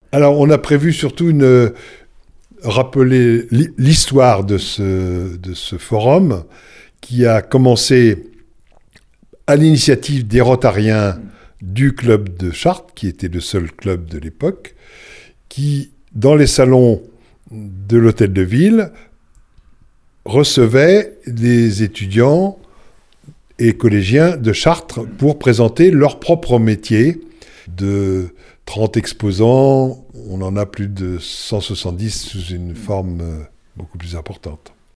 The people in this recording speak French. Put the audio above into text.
Alors, on a prévu surtout rappeler l'histoire de ce forum qui a commencé à l'initiative des Rotariens du club de Chartres, qui était le seul club de l'époque, qui, dans les salons de l'hôtel de ville, recevait des étudiants et collégiens de Chartres pour présenter leur propre métier. De 30 exposants, on en a plus de 170 sous une forme beaucoup plus importante.